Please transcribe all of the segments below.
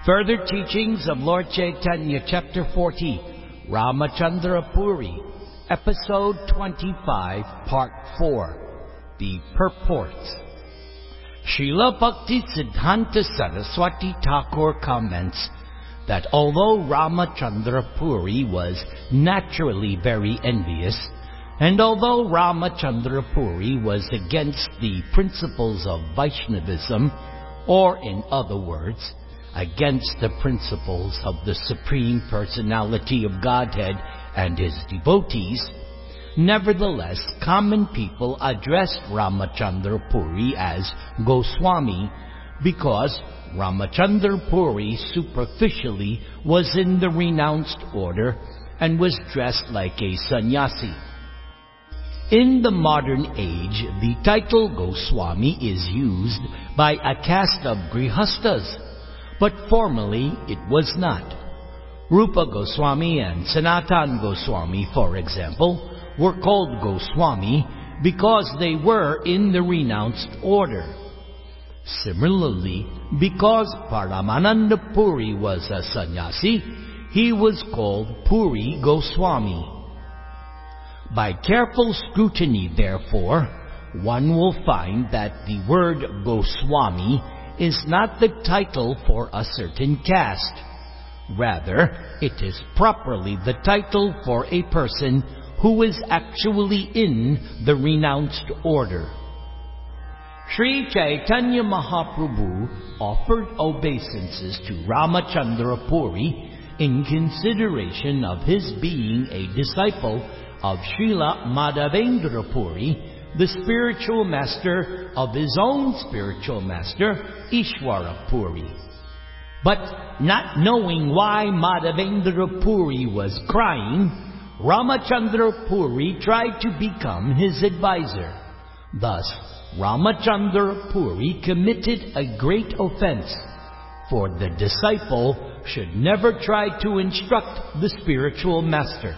Further teachings of Lord Chaitanya, Chapter 40, Ramachandra Puri, Episode 25, Part 4, The Purports. Srila Bhaktisiddhanta Saraswati Thakur comments that although Ramachandra Puri was naturally very envious, and although Ramachandra Puri was against the principles of Vaishnavism, or in other words, against the principles of the Supreme Personality of Godhead and His devotees, nevertheless, common people addressed Ramachandra Puri as Goswami because Ramachandra Puri superficially was in the renounced order and was dressed like a sannyasi. In the modern age, the title Goswami is used by a caste of Grihastas, but formerly it was not. Rupa Goswami and Sanatan Goswami, for example, were called Goswami because they were in the renounced order. Similarly, because Paramananda Puri was a sannyasi, he was called Puri Goswami. By careful scrutiny, therefore, one will find that the word Goswami is not the title for a certain caste. Rather, it is properly the title for a person who is actually in the renounced order. Sri Chaitanya Mahaprabhu offered obeisances to Ramachandra Puri in consideration of his being a disciple of Srila Madhavendra Puri, the spiritual master of his own spiritual master, Ishwara Puri. But not knowing why Madhavendra Puri was crying, Ramachandra Puri tried to become his advisor. Thus, Ramachandra Puri committed a great offense, for the disciple should never try to instruct the spiritual master.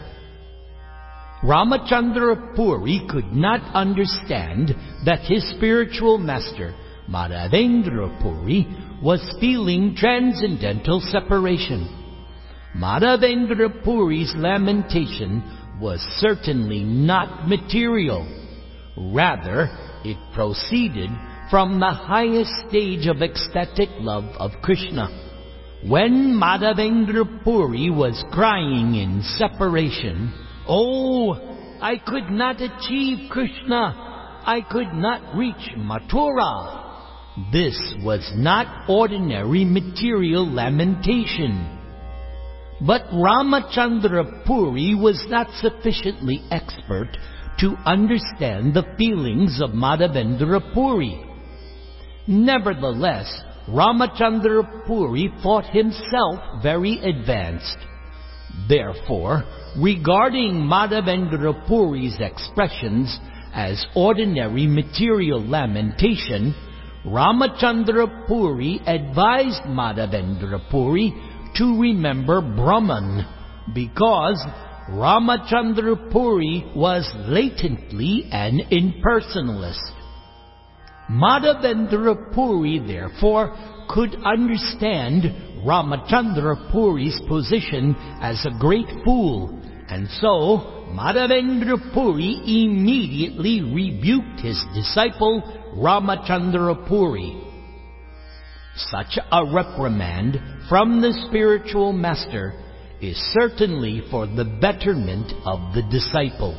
Ramachandra Puri could not understand that his spiritual master, Madhavendra Puri, was feeling transcendental separation. Madhavendra Puri's lamentation was certainly not material. Rather, it proceeded from the highest stage of ecstatic love of Krishna. When Madhavendra Puri was crying in separation, "Oh, I could not achieve Krishna. I could not reach Mathura," this was not ordinary material lamentation. But Ramachandra Puri was not sufficiently expert to understand the feelings of Madhavendra Puri. Nevertheless, Ramachandra Puri thought himself very advanced. Therefore, regarding Madhavendra Puri's expressions as ordinary material lamentation, Ramachandra Puri advised Madhavendra Puri to remember Brahman, because Ramachandra Puri was latently an impersonalist. Madhavendra Puri, therefore, could understand Ramachandra Puri's position as a great fool, and so Madhavendra Puri immediately rebuked his disciple Ramachandra Puri. Such a reprimand from the spiritual master is certainly for the betterment of the disciple.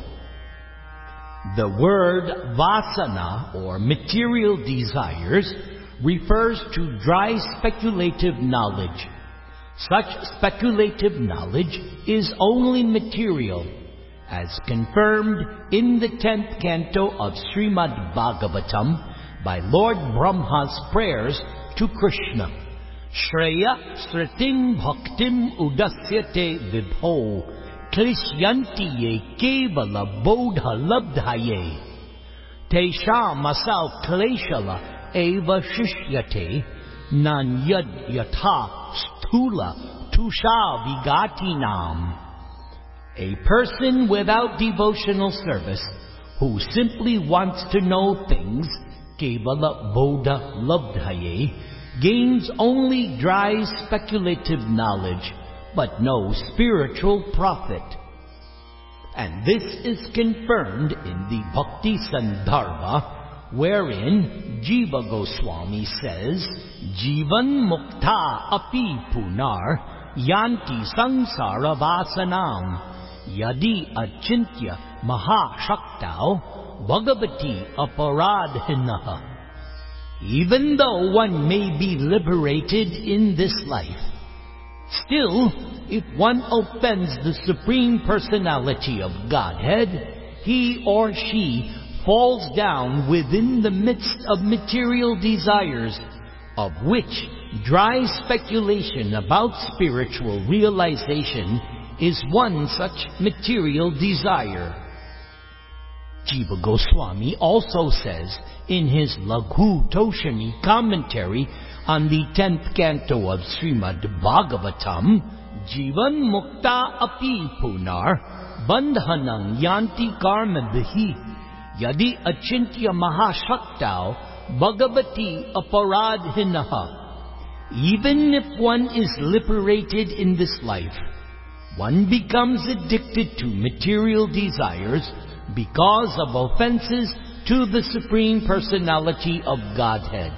The word vasana, or material desires, refers to dry speculative knowledge. Such speculative knowledge is only material, as confirmed in the 10th canto of Srimad Bhagavatam by Lord Brahma's prayers to Krishna. Shreya sritim bhaktim udasyate vibho klishyanti ye kevala bodha labdhaye tesham asau kleshala eva shishyate nanyad yatha sthula tusha vigatinam. A person without devotional service, who simply wants to know things, kevala bodha labdhaye, gains only dry speculative knowledge, but no spiritual profit. And this is confirmed in the Bhakti Sandarbha, wherein Jiva Goswami says, Jivan mukta api punar yanti sangsara vasanam yadi achintya mahashaktau bhagavati aparadhinaha. Even though one may be liberated in this life, still, if one offends the Supreme Personality of Godhead, he or she falls down within the midst of material desires, of which dry speculation about spiritual realization is one such material desire. Jiva Goswami also says in his Laghu Toshani commentary on the 10th canto of Srimad Bhagavatam, Jivan mukta api punar bandhanam yanti karma bihi yadi achintya mahashaktau bhagavati aparadhinaha. Even if one is liberated in this life, one becomes addicted to material desires because of offenses to the Supreme Personality of Godhead.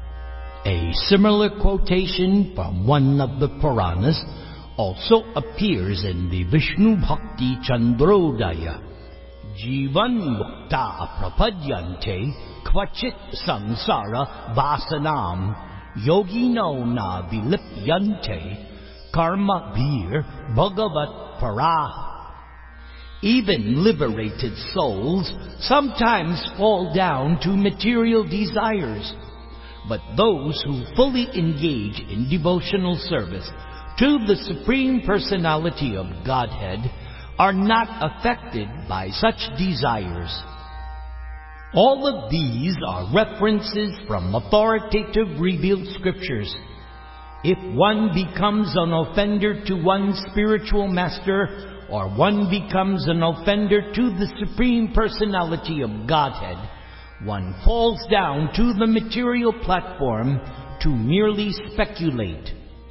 A similar quotation from one of the Puranas also appears in the Vishnu Bhakti Chandrodaya. Jivan mukta prapadyante kvachit samsara vasanam yogino na vilipyante karma bhir bhagavat parah. Even liberated souls sometimes fall down to material desires, but those who fully engage in devotional service to the Supreme Personality of Godhead are not affected by such desires. All of these are references from authoritative revealed scriptures. If one becomes an offender to one's spiritual master, or one becomes an offender to the Supreme Personality of Godhead, one falls down to the material platform to merely speculate.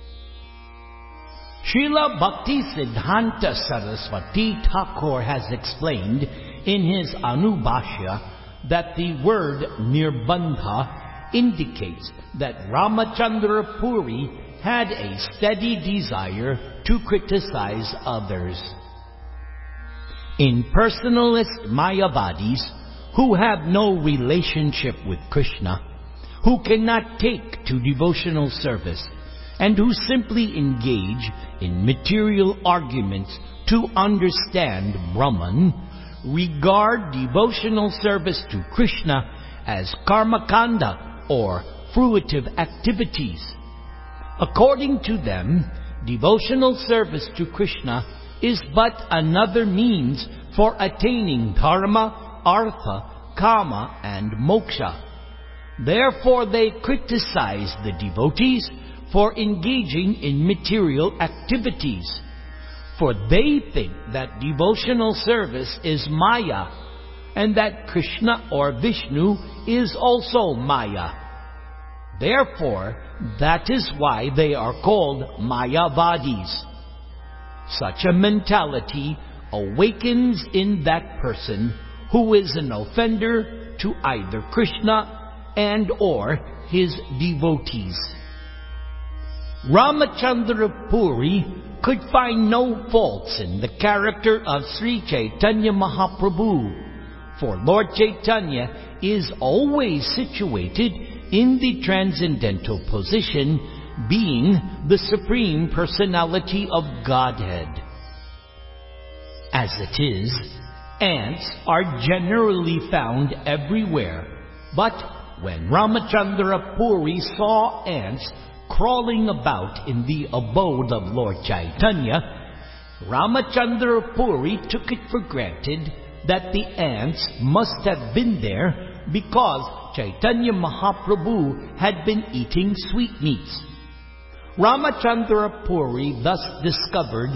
Srila Bhakti Siddhanta Saraswati Thakur has explained in his Anubhashya that the word nirbandha indicates that Ramachandra Puri had a steady desire to criticize others. Impersonalist Mayavadis, who have no relationship with Krishna, who cannot take to devotional service, and who simply engage in material arguments to understand Brahman, regard devotional service to Krishna as karmakanda or fruitive activities. According to them, devotional service to Krishna is but another means for attaining dharma, artha, kama, and moksha. Therefore they criticize the devotees for engaging in material activities, for they think that devotional service is Maya, and that Krishna or Vishnu is also Maya. Therefore, that is why they are called Mayavadis. Such a mentality awakens in that person who is an offender to either Krishna and or his devotees. Ramachandra Puri could find no faults in the character of Sri Chaitanya Mahaprabhu, for Lord Chaitanya is always situated in the transcendental position, being the Supreme Personality of Godhead. As it is, ants are generally found everywhere, but when Ramachandra Puri saw ants crawling about in the abode of Lord Chaitanya, Ramachandra Puri took it for granted that the ants must have been there because Chaitanya Mahaprabhu had been eating sweetmeats. Ramachandra Puri thus discovered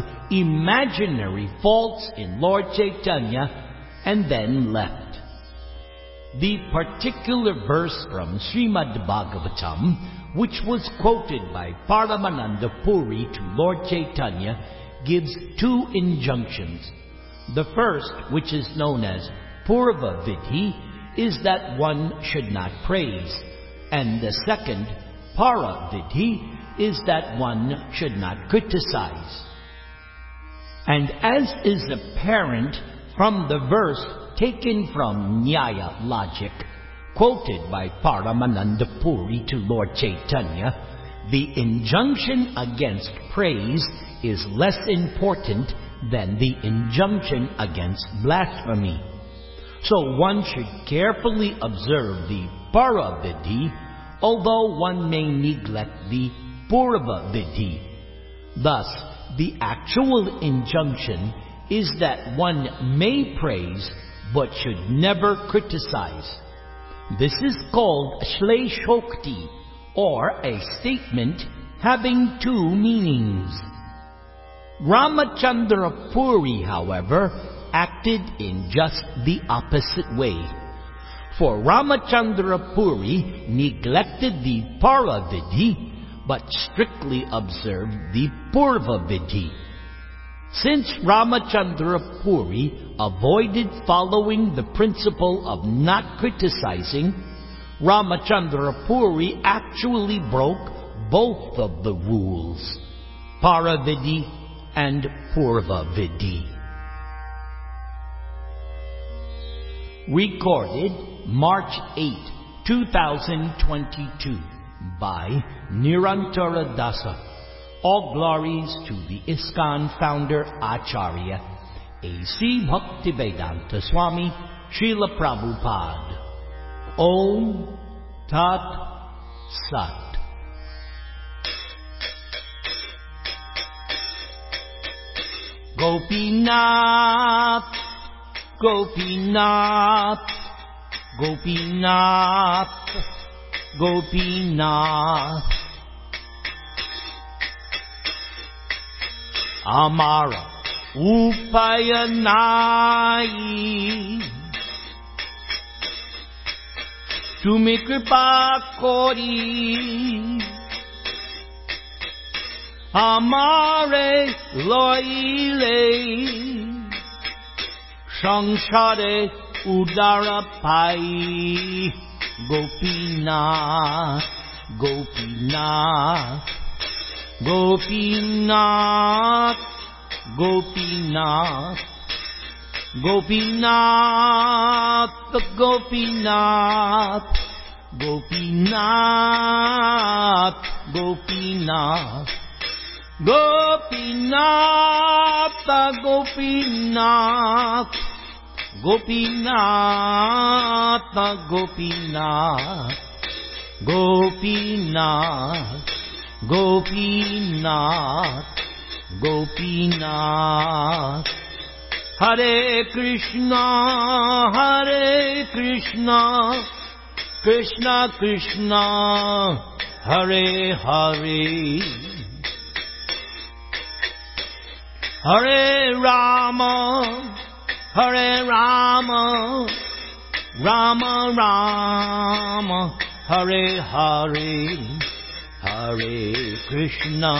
imaginary faults in Lord Chaitanya and then left. The particular verse from Srimad Bhagavatam, which was quoted by Paramananda Puri to Lord Chaitanya, gives two injunctions. The first, which is known as Purva Vidhi, is that one should not praise, and the second, Para Vidhi, is that one should not criticize. And as is apparent from the verse taken from Nyaya logic, quoted by Paramananda Puri to Lord Chaitanya, the injunction against praise is less important than the injunction against blasphemy. So one should carefully observe the Para Vidhi, although one may neglect the Purva Vidhi. Thus, the actual injunction is that one may praise but should never criticize. This is called Shleshokti, or a statement having two meanings. Ramachandra Puri, however, acted in just the opposite way. For Ramachandra Puri neglected the Para Vidhi, but strictly observed the Purva Vidhi. Since Ramachandra Puri avoided following the principle of not criticizing, Ramachandra Puri actually broke both of the rules, Para Vidhi and Purva Vidhi. Recorded March 8, 2022 by Nirantara Dasa. All glories to the ISKCON founder Acharya A.C. Bhaktivedanta Swami Srila Prabhupada. Om Tat Sat. Gopinath, Gopinath, Gopinath, Gopinath. Amara Upayanai, Tumi Kripa Kori, Amare Loile, Sangshare Udara Pai, Gopinath, Gopinath, Gopinath, Gopinath, Gopinath, Gopinath, Gopinath, Gopinath, Gopinath, Gopinath, Gopinath, Gopinath, Gopinath, Gopinath, Gopinath. Hare Krishna, Krishna Krishna, Hare Hare, Hare Rama, Rama Rama, Hare Hare, Hare Krishna,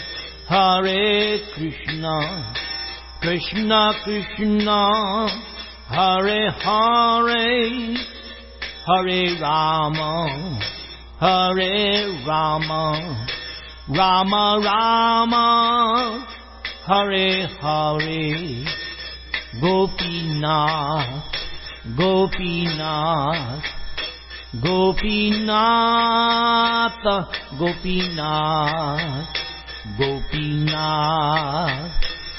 Krishna Krishna, Hare Hare, Hare Rama, Rama Rama, Hare Hare, Gopinath, Gopinath, Gopinath, Gopinath, Gopinath,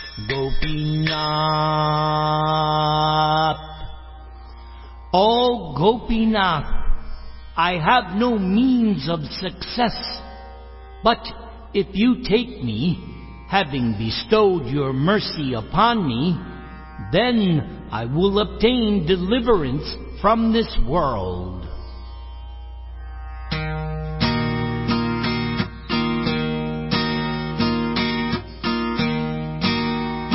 Gopinath. Oh Gopinath, I have no means of success, but if you take me, having bestowed your mercy upon me, then I will obtain deliverance from this world.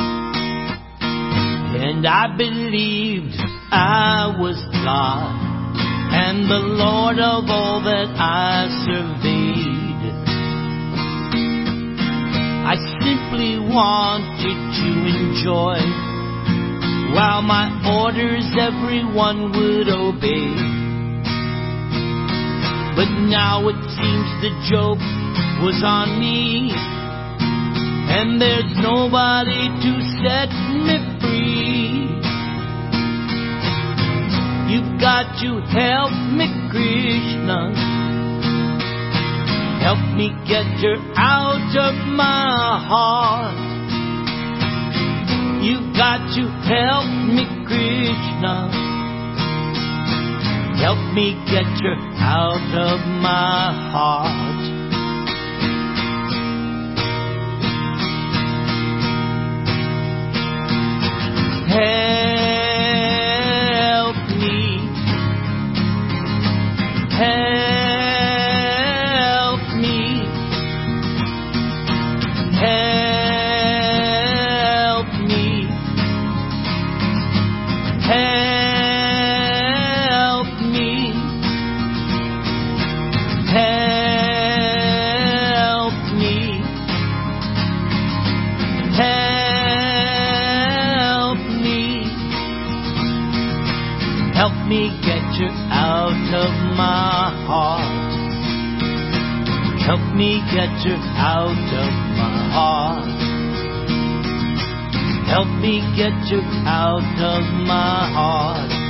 And I believed I was God and the Lord of all that I surveyed. I simply wanted to enjoy, while my orders everyone would obey. But now it seems the joke was on me, and there's nobody to set me free. You've got to help me, Krishna. Help me get her out of my heart. You've got to help me, Krishna. Help me get her out of my heart. Help me. Help me. Help me. Help me. Help me. Help me. Help me get you out of my heart. Help me get you out of my heart. Help me get you out of my heart.